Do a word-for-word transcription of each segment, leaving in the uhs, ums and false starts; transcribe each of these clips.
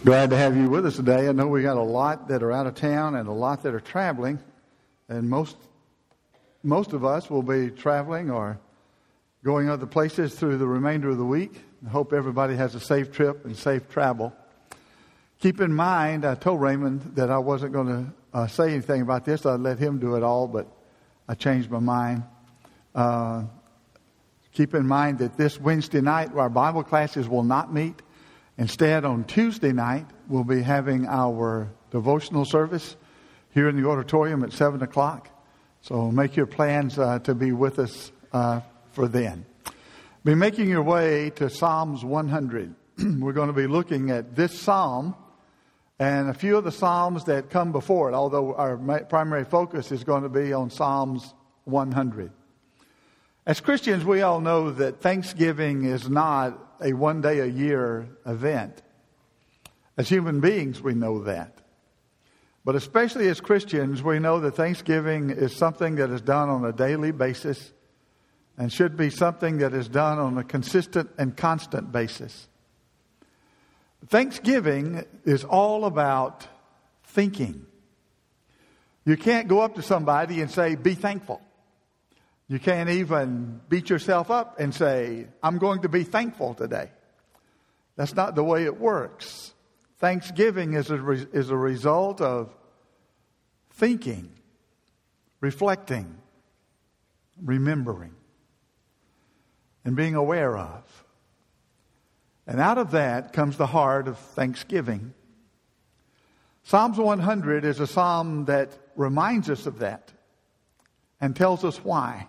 Glad to have you with us today. I know we got a lot that are out of town and a lot that are traveling, and most most of us will be traveling or going other places through the remainder of the week. I hope everybody has a safe trip and safe travel. Keep in mind, I told Raymond that I wasn't going to uh, say anything about this. I'd let him do it all, but I changed my mind. Uh, keep in mind that this Wednesday night, our Bible classes will not meet. Instead, on Tuesday night, we'll be having our devotional service here in the auditorium at seven o'clock. So make your plans uh, to be with us uh, for then. Be making your way to Psalms one hundred. We're going to be looking at this psalm and a few of the psalms that come before it, although our primary focus is going to be on Psalms one hundred. As Christians, we all know that Thanksgiving is not a one-day-a-year event. As human beings, we know that. But especially as Christians, we know that Thanksgiving is something that is done on a daily basis and should be something that is done on a consistent and constant basis. Thanksgiving is all about thinking. You can't go up to somebody and say, "Be thankful." You can't even beat yourself up and say, "I'm going to be thankful today." That's not the way it works. Thanksgiving is a, re- is a result of thinking, reflecting, remembering, and being aware of. And out of that comes the heart of thanksgiving. Psalms one hundred is a psalm that reminds us of that and tells us why.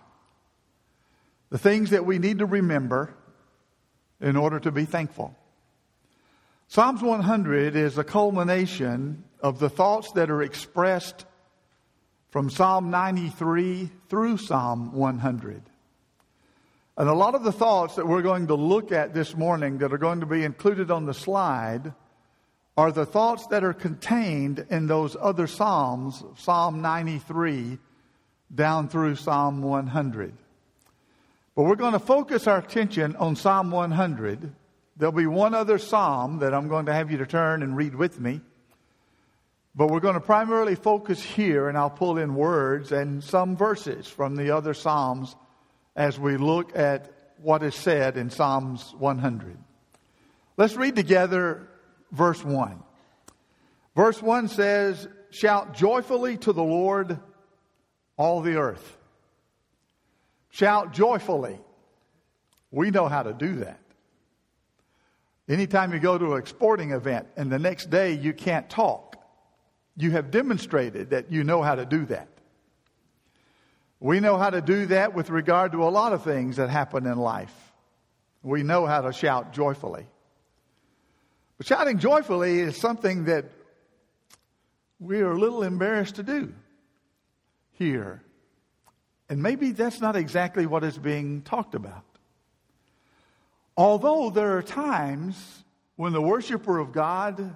The things that we need to remember in order to be thankful. Psalms one hundred is a culmination of the thoughts that are expressed from Psalm ninety-three through Psalm one hundred. And a lot of the thoughts that we're going to look at this morning that are going to be included on the slide are the thoughts that are contained in those other Psalms, Psalm ninety-three down through Psalm one hundred. But we're going to focus our attention on Psalm one hundred. There'll be one other psalm that I'm going to have you to turn and read with me. But we're going to primarily focus here, and I'll pull in words and some verses from the other psalms as we look at what is said in Psalms one hundred. Let's read together verse one. Verse one says, "Shout joyfully to the Lord, all the earth." Shout joyfully. We know how to do that. Anytime you go to a sporting event and the next day you can't talk, you have demonstrated that you know how to do that. We know how to do that with regard to a lot of things that happen in life. We know how to shout joyfully. But shouting joyfully is something that we are a little embarrassed to do here. And maybe that's not exactly what is being talked about. Although there are times when the worshiper of God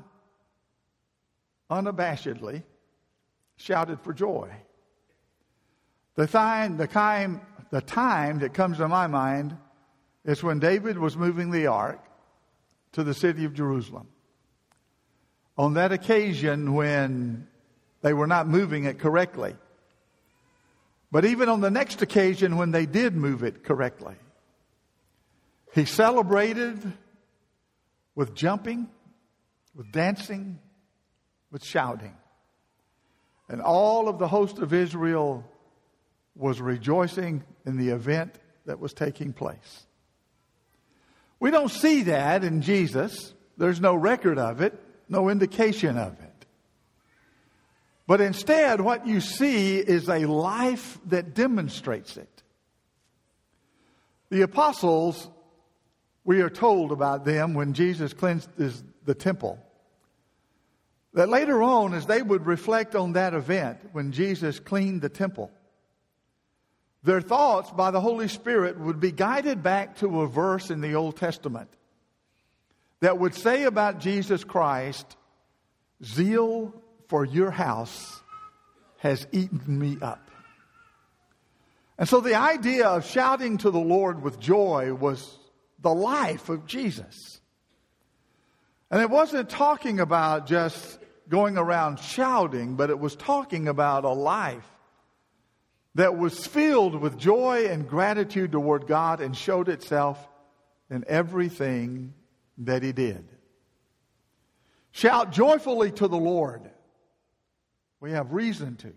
unabashedly shouted for joy. The time, the time, the time that comes to my mind is when David was moving the ark to the city of Jerusalem. On that occasion when they were not moving it correctly. But even on the next occasion when they did move it correctly, he celebrated with jumping, with dancing, with shouting. And all of the host of Israel was rejoicing in the event that was taking place. We don't see that in Jesus. There's no record of it, no indication of it. But instead, what you see is a life that demonstrates it. The apostles, we are told about them when Jesus cleansed the temple, that later on, as they would reflect on that event when Jesus cleaned the temple, their thoughts by the Holy Spirit would be guided back to a verse in the Old Testament that would say about Jesus Christ, "Zeal for your house has eaten me up." And so the idea of shouting to the Lord with joy was the life of Jesus. And it wasn't talking about just going around shouting, but it was talking about a life that was filled with joy and gratitude toward God and showed itself in everything that he did. Shout joyfully to the Lord. We have reason to.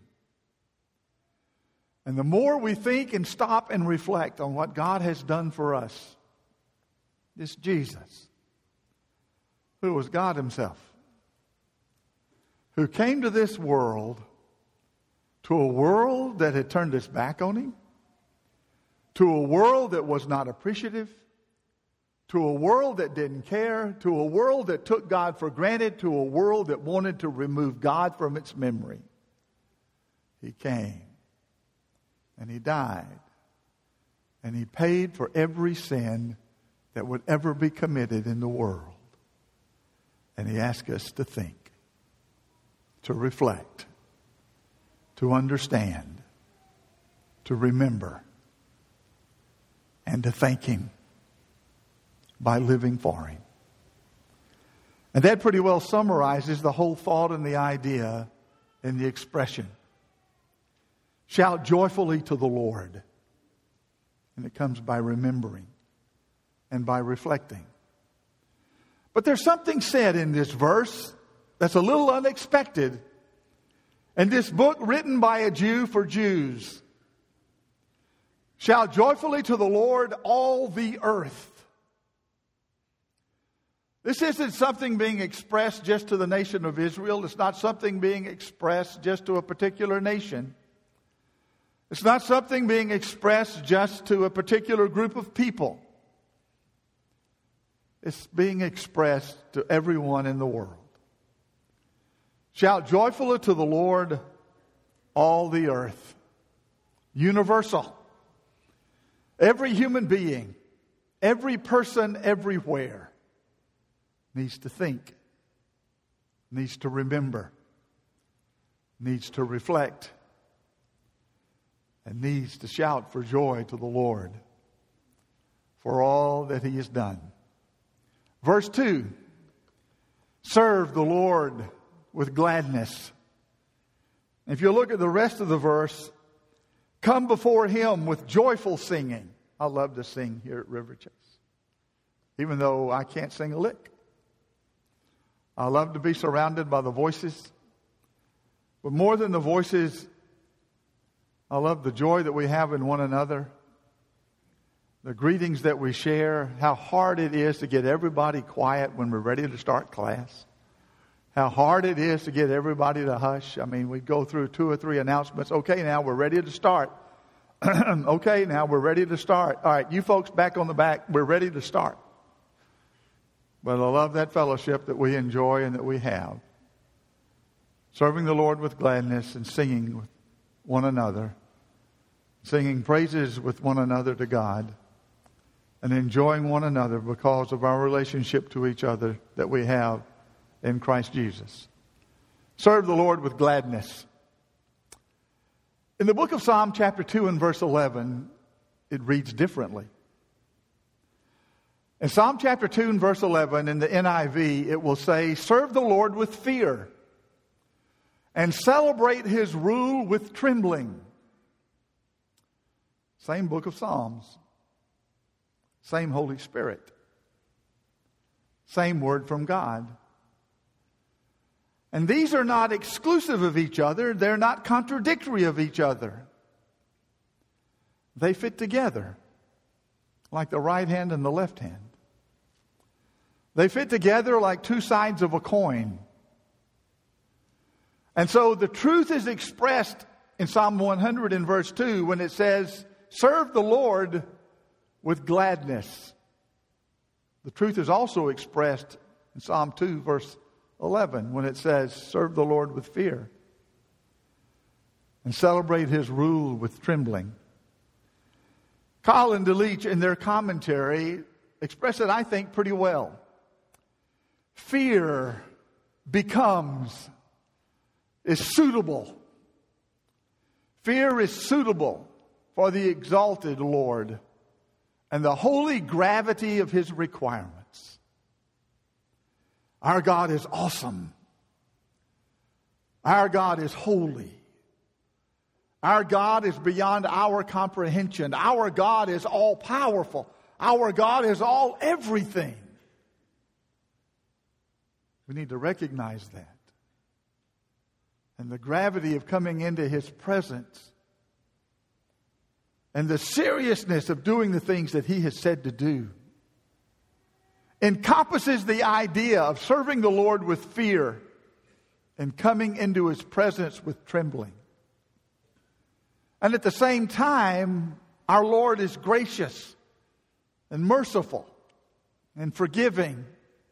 And the more we think and stop and reflect on what God has done for us, this Jesus, who was God himself, who came to this world, to a world that had turned its back on him, to a world that was not appreciative, to a world that didn't care, to a world that took God for granted, to a world that wanted to remove God from its memory. He came, and he died, and he paid for every sin that would ever be committed in the world. And he asked us to think, to reflect, to understand, to remember, and to thank him by living for him. And that pretty well summarizes the whole thought and the idea in the expression. Shout joyfully to the Lord. And it comes by remembering and by reflecting. But there's something said in this verse that's a little unexpected. And this book written by a Jew for Jews. Shout joyfully to the Lord, all the earth. This isn't something being expressed just to the nation of Israel. It's not something being expressed just to a particular nation. It's not something being expressed just to a particular group of people. It's being expressed to everyone in the world. Shout joyfully to the Lord, all the earth. Universal. Every human being, every person everywhere needs to think, needs to remember, needs to reflect, and needs to shout for joy to the Lord for all that he has done. Verse two, serve the Lord with gladness. If you look at the rest of the verse, come before him with joyful singing. I love to sing here at River Chase, even though I can't sing a lick. I love to be surrounded by the voices. But more than the voices, I love the joy that we have in one another. The greetings that we share. How hard it is to get everybody quiet when we're ready to start class. How hard it is to get everybody to hush. I mean, we go through two or three announcements. Okay, now we're ready to start. Okay, now we're ready to start. All right, you folks back on the back, we're ready to start. But I love that fellowship that we enjoy and that we have. Serving the Lord with gladness and singing with one another. Singing praises with one another to God. And enjoying one another because of our relationship to each other that we have in Christ Jesus. Serve the Lord with gladness. In the book of Psalm chapter two and verse eleven, it reads differently. In Psalm chapter two and verse eleven, in the N I V, it will say, serve the Lord with fear and celebrate his rule with trembling. Same book of Psalms. Same Holy Spirit. Same word from God. And these are not exclusive of each other. They're not contradictory of each other. They fit together like the right hand and the left hand. They fit together like two sides of a coin. And so the truth is expressed in Psalm one hundred in verse two when it says, serve the Lord with gladness. The truth is also expressed in Psalm two verse eleven when it says, serve the Lord with fear and celebrate his rule with trembling. Kyle and DeLeach in their commentary express it, I think, pretty well. Fear becomes, is suitable. Fear is suitable for the exalted Lord and the holy gravity of his requirements. Our God is awesome. Our God is holy. Our God is beyond our comprehension. Our God is all powerful. Our God is all everything. We need to recognize that. And the gravity of coming into His presence and the seriousness of doing the things that He has said to do encompasses the idea of serving the Lord with fear and coming into His presence with trembling. And at the same time, our Lord is gracious and merciful and forgiving.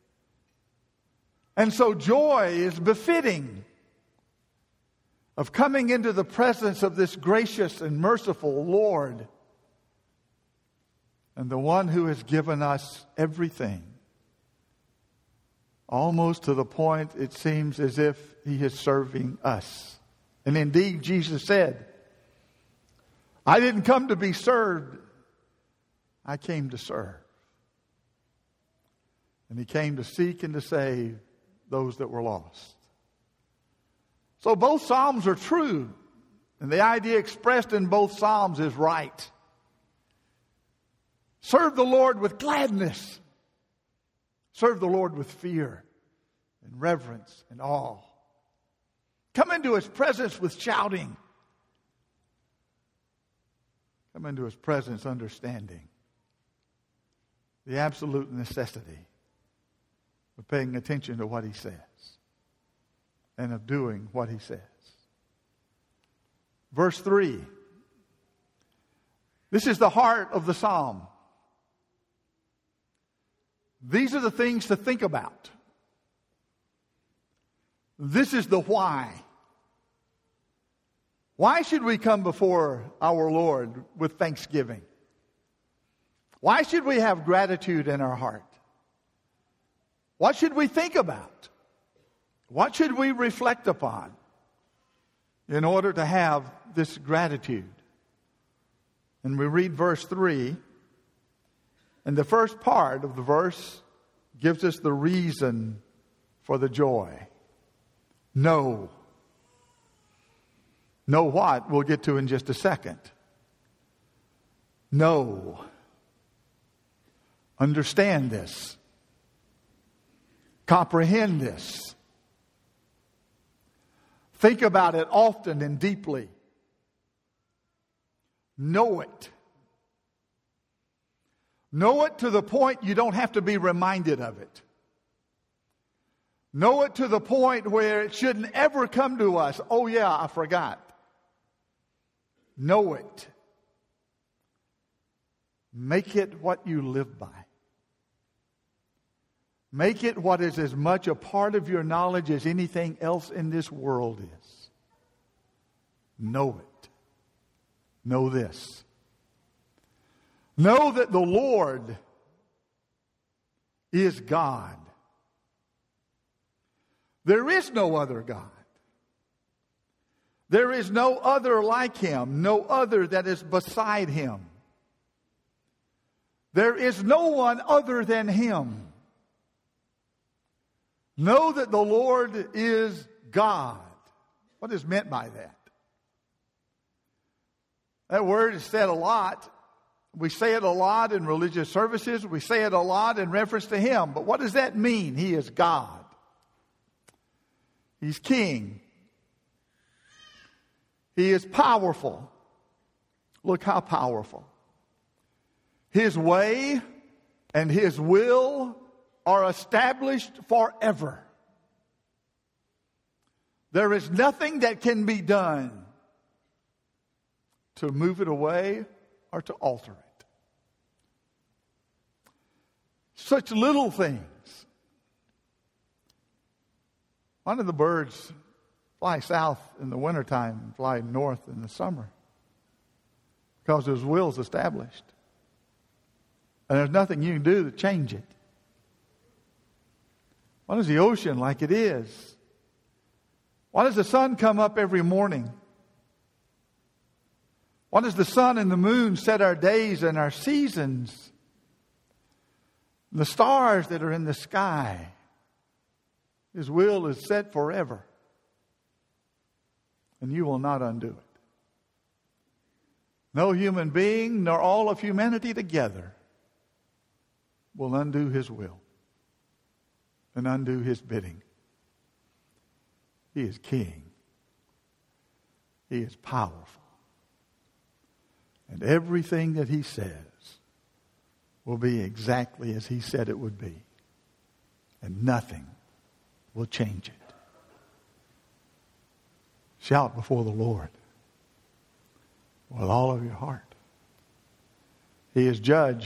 And so joy is befitting of coming into the presence of this gracious and merciful Lord and the one who has given us everything. Almost to the point it seems as if He is serving us. And indeed, Jesus said, I didn't come to be served. I came to serve. And He came to seek and to save those that were lost. So both Psalms are true. And the idea expressed in both Psalms is right. Serve the Lord with gladness. Serve the Lord with fear and reverence and awe. Come into His presence with shouting. Come into His presence understanding the absolute necessity of paying attention to what He says and of doing what He says. Verse three. This is the heart of the psalm. These are the things to think about. This is the why. Why should we come before our Lord with thanksgiving? Why should we have gratitude in our heart? What should we think about? What should we reflect upon in order to have this gratitude? And we read verse three. And the first part of the verse gives us the reason for the joy. Know. Know what? We'll get to in just a second. Know. Understand this. Comprehend this. Think about it often and deeply. Know it. Know it to the point you don't have to be reminded of it. Know it to the point where it shouldn't ever come to us. Oh yeah, I forgot. Know it. Make it what you live by. Make it what is as much a part of your knowledge as anything else in this world is. Know it. Know this. Know that the Lord is God. There is no other God. There is no other like Him, no other that is beside Him. There is no one other than Him. Know that the Lord is God. What is meant by that? That word is said a lot. We say it a lot in religious services. We say it a lot in reference to Him. But what does that mean? He is God. He's King. He is powerful. Look how powerful. His way and His will are established forever. There is nothing that can be done to move it away or to alter it. Such little things. One of the birds fly south in the wintertime and fly north in the summer because His will is established. And there's nothing you can do to change it. Why is the ocean like it is? Why does the sun come up every morning? Why does the sun and the moon set our days and our seasons? The stars that are in the sky. His will is set forever. And you will not undo it. No human being, nor all of humanity together, will undo His will and undo His bidding. He is King. He is powerful. And everything that He says will be exactly as He said it would be. And nothing will change it. Shout before the Lord with all of your heart. He is judge.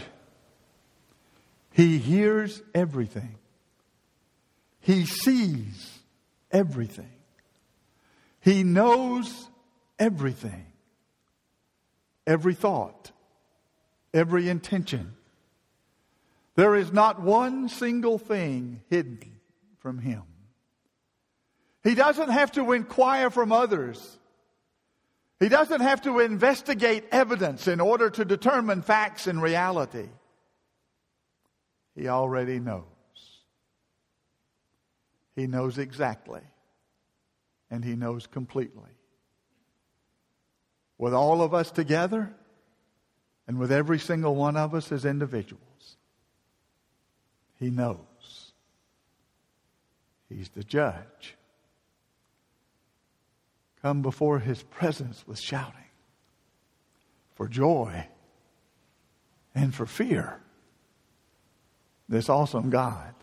He hears everything. He sees everything. He knows everything. Every thought. Every intention. There is not one single thing hidden from Him. He doesn't have to inquire from others. He doesn't have to investigate evidence in order to determine facts and reality. He already knows. He knows exactly. And He knows completely. With all of us together and with every single one of us as individuals, He knows. He's the judge. Come before His presence with shouting for joy and for fear. This awesome God.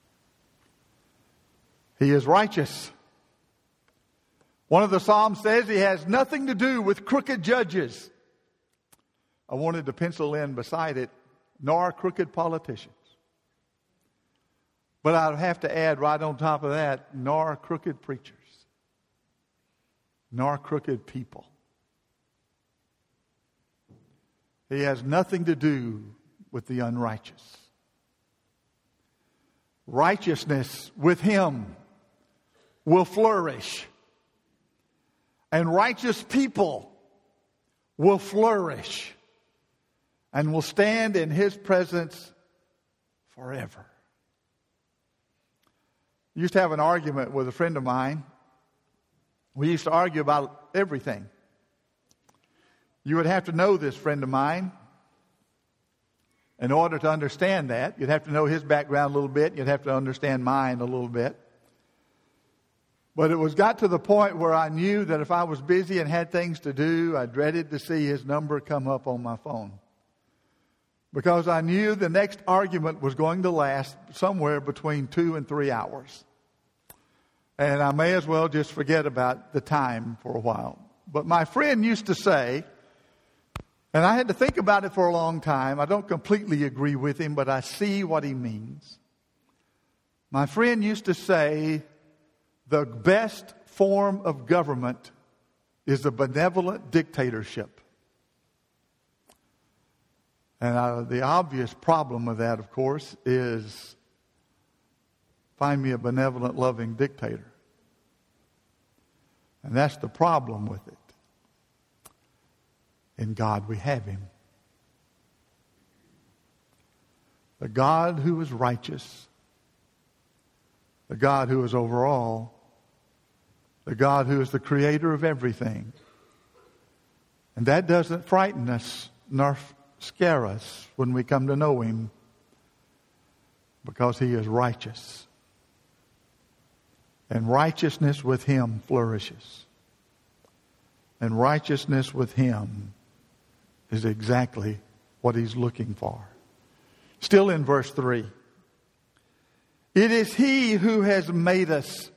He is righteous. One of the Psalms says He has nothing to do with crooked judges. I wanted to pencil in beside it, nor crooked politicians. But I'd have to add right on top of that, nor crooked preachers. Nor crooked people. He has nothing to do with the unrighteous. Righteousness with Him will flourish. And righteous people will flourish. And will stand in His presence forever. I used to have an argument with a friend of mine. We used to argue about everything. You would have to know this friend of mine. In order to understand that, you'd have to know his background a little bit. You'd have to understand mine a little bit. But it was got to the point where I knew that if I was busy and had things to do, I dreaded to see his number come up on my phone. Because I knew the next argument was going to last somewhere between two and three hours. And I may as well just forget about the time for a while. But my friend used to say, and I had to think about it for a long time. I don't completely agree with him, but I see what he means. My friend used to say, the best form of government is a benevolent dictatorship. And uh, the obvious problem with that, of course, is find me a benevolent, loving dictator. And that's the problem with it. In God we have Him. The God who is righteous. The God who is over all. The God who is the creator of everything. And that doesn't frighten us nor scare us when we come to know Him. Because He is righteous. And righteousness with Him flourishes. And righteousness with Him is exactly what He's looking for. Still in verse three. It is He who has made us,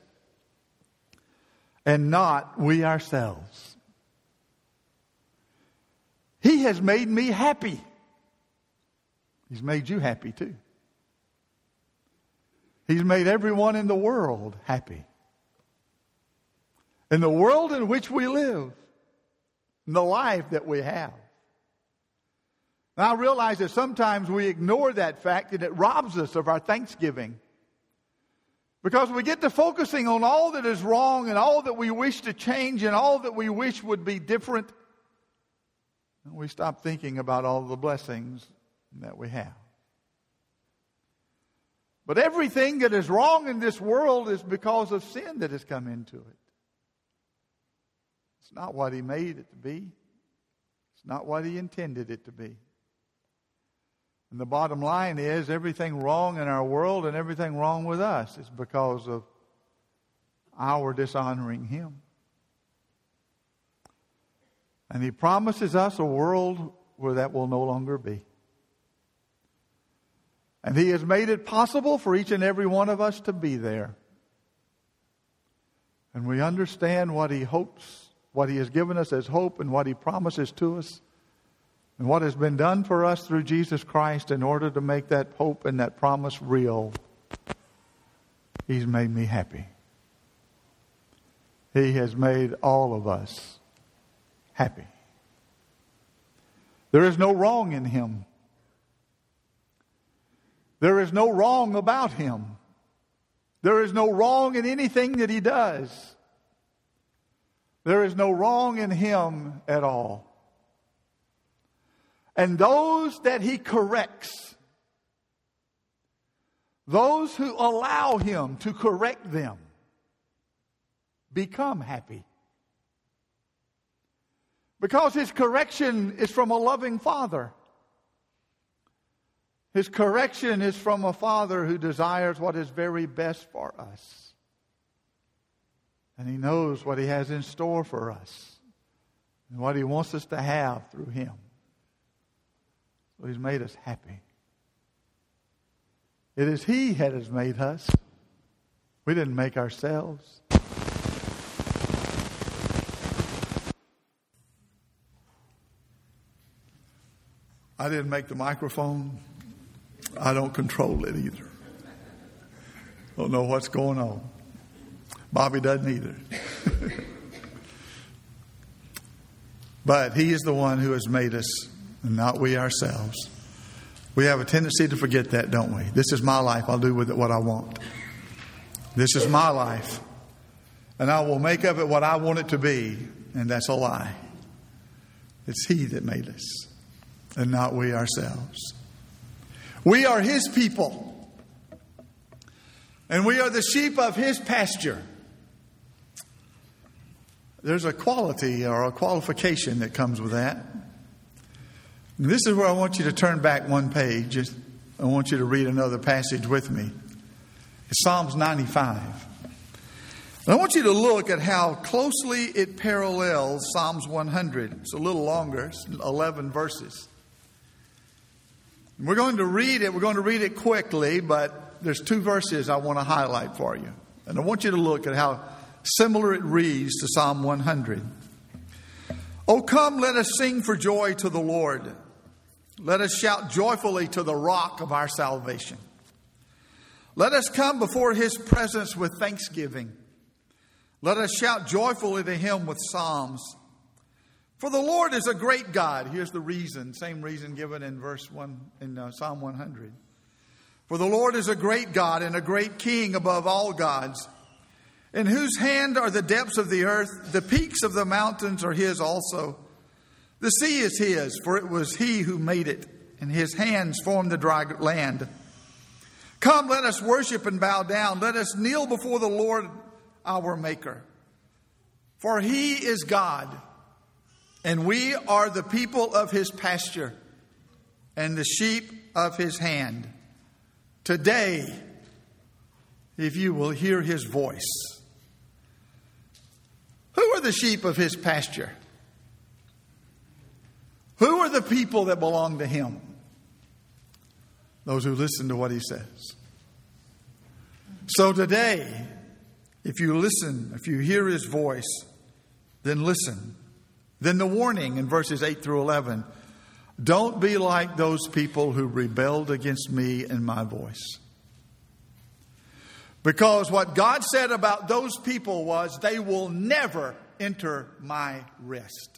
and not we ourselves. He has made me happy. He's made you happy too. He's made everyone in the world happy. In the world in which we live, in the life that we have. Now I realize that sometimes we ignore that fact and it robs us of our thanksgiving. Because we get to focusing on all that is wrong and all that we wish to change and all that we wish would be different. And we stop thinking about all the blessings that we have. But everything that is wrong in this world is because of sin that has come into it. It's not what He made it to be. It's not what He intended it to be. And the bottom line is everything wrong in our world and everything wrong with us is because of our dishonoring Him. And He promises us a world where that will no longer be. And He has made it possible for each and every one of us to be there. And we understand what He hopes, what He has given us as hope and what He promises to us. And what has been done for us through Jesus Christ in order to make that hope and that promise real. He's made me happy. He has made all of us happy. There is no wrong in Him. There is no wrong about Him. There is no wrong in anything that He does. There is no wrong in Him at all. And those that He corrects, those who allow Him to correct them, become happy. Because His correction is from a loving Father. His correction is from a Father who desires what is very best for us. And He knows what He has in store for us and what He wants us to have through Him. So He's made us happy. It is He that has made us. We didn't make ourselves. I didn't make the microphone. I don't control it either. Don't know what's going on. Bobby doesn't either. But He is the one who has made us, and not we ourselves. We have a tendency to forget that, don't we? This is my life. I'll do with it what I want. This is my life. And I will make of it what I want it to be. And that's a lie. It's He that made us, and not we ourselves. We are His people. And we are the sheep of His pasture. There's a quality or a qualification that comes with that. And this is where I want you to turn back one page. I want you to read another passage with me. It's Psalms ninety-five. And I want you to look at how closely it parallels Psalms one hundred. It's a little longer. It's eleven verses. We're going to read it. We're going to read it quickly, but there's two verses I want to highlight for you. And I want you to look at how similar it reads to Psalm one hundred. Oh, come, let us sing for joy to the Lord. Let us shout joyfully to the rock of our salvation. Let us come before His presence with thanksgiving. Let us shout joyfully to Him with psalms. For the Lord is a great God. Here's the reason, same reason given in verse one in uh, Psalm one hundred. For the Lord is a great God and a great King above all gods, in whose hand are the depths of the earth. The peaks of the mountains are His also. The sea is His, for it was He who made it, and His hands formed the dry land. Come, let us worship and bow down. Let us kneel before the Lord our Maker. For He is God, and we are the people of His pasture and the sheep of His hand. Today, if you will hear His voice. Who are the sheep of His pasture? Who are the people that belong to Him? Those who listen to what He says. So today, if you listen, if you hear His voice, then listen. Then the warning in verses eight through eleven. Don't be like those people who rebelled against me and my voice. Because what God said about those people was they will never enter my rest.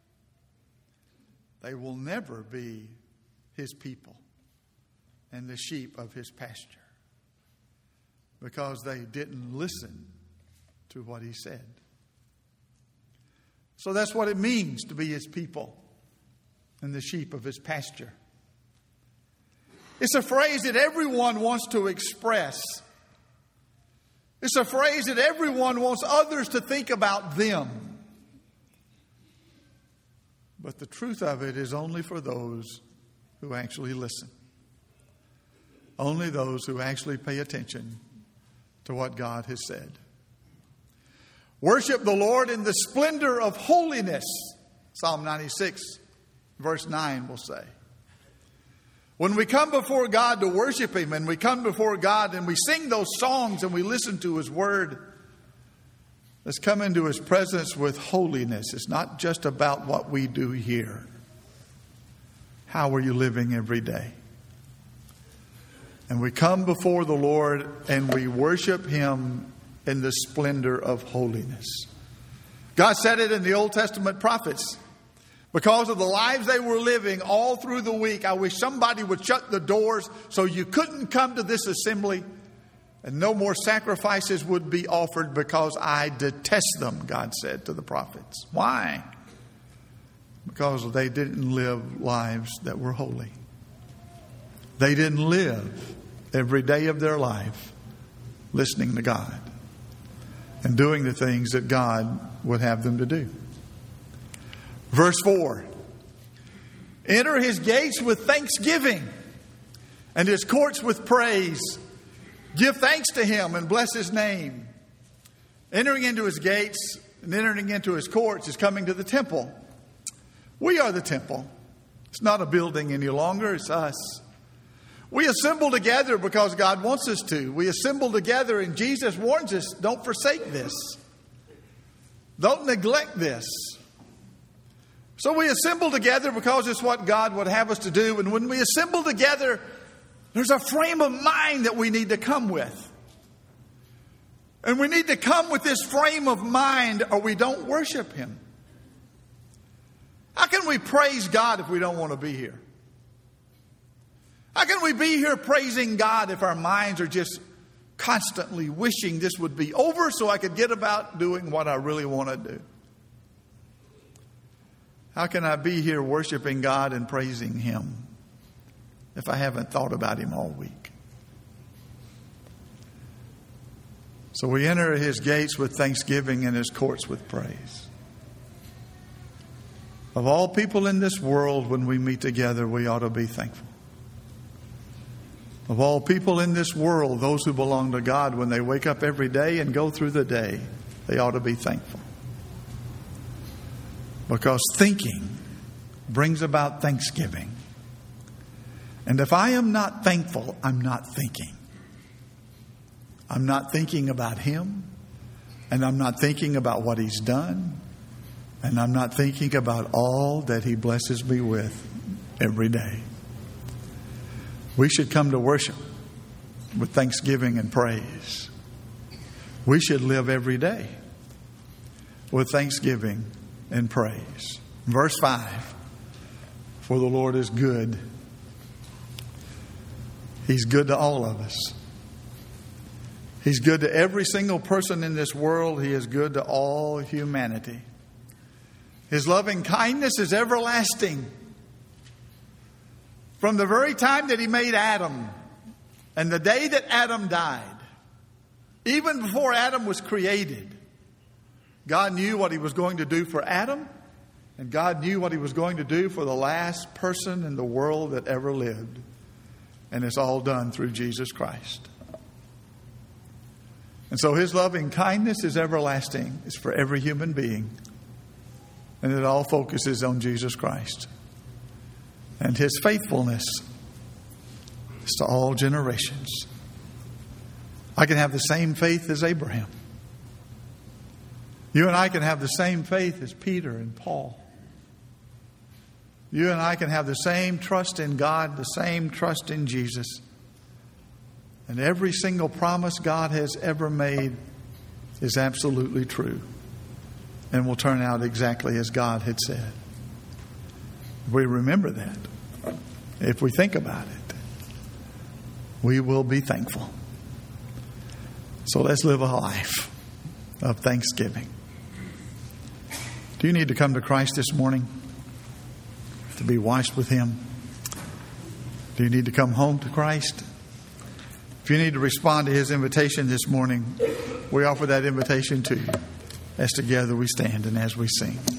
They will never be His people and the sheep of His pasture. Because they didn't listen to what He said. So that's what it means to be His people and the sheep of His pasture. It's a phrase that everyone wants to express. It's a phrase that everyone wants others to think about them. But the truth of it is only for those who actually listen. Only those who actually pay attention to what God has said. Worship the Lord in the splendor of holiness. Psalm ninety-six, verse nine will say. When we come before God to worship Him, and we come before God and we sing those songs and we listen to His Word, let's come into His presence with holiness. It's not just about what we do here. How are you living every day? And we come before the Lord and we worship Him in the splendor of holiness. God said it in the Old Testament prophets. Because of the lives they were living all through the week, I wish somebody would shut the doors so you couldn't come to this assembly and no more sacrifices would be offered because I detest them, God said to the prophets. Why? Because they didn't live lives that were holy. They didn't live every day of their life listening to God and doing the things that God would have them to do. Verse four. Enter His gates with thanksgiving and His courts with praise. Give thanks to Him and bless His name. Entering into His gates and entering into His courts is coming to the temple. We are the temple. It's not a building any longer. It's us. We assemble together because God wants us to. We assemble together and Jesus warns us, don't forsake this. Don't neglect this. So we assemble together because it's what God would have us to do. And when we assemble together, there's a frame of mind that we need to come with. And we need to come with this frame of mind or we don't worship Him. How can we praise God if we don't want to be here? How can we be here praising God if our minds are just constantly wishing this would be over so I could get about doing what I really want to do? How can I be here worshiping God and praising Him if I haven't thought about Him all week? So we enter His gates with thanksgiving and His courts with praise. Of all people in this world, when we meet together, we ought to be thankful. Of all people in this world, those who belong to God, when they wake up every day and go through the day, they ought to be thankful. Because thinking brings about thanksgiving. And if I am not thankful, I'm not thinking. I'm not thinking about Him. And I'm not thinking about what He's done. And I'm not thinking about all that He blesses me with every day. We should come to worship with thanksgiving and praise. We should live every day with thanksgiving and praise. Verse five. For the Lord is good. He's good to all of us. He's good to every single person in this world. He is good to all humanity. His loving kindness is everlasting. From the very time that He made Adam and the day that Adam died, even before Adam was created, God knew what He was going to do for Adam, and God knew what He was going to do for the last person in the world that ever lived. And it's all done through Jesus Christ. And so His loving kindness is everlasting. It's for every human being. And it all focuses on Jesus Christ. And His faithfulness is to all generations. I can have the same faith as Abraham. You and I can have the same faith as Peter and Paul. You and I can have the same trust in God, the same trust in Jesus. And every single promise God has ever made is absolutely true and will turn out exactly as God had said. If we remember that, if we think about it, we will be thankful. So let's live a life of thanksgiving. Do you need to come to Christ this morning to be washed with Him? Do you need to come home to Christ? If you need to respond to His invitation this morning, we offer that invitation to you as together we stand and as we sing.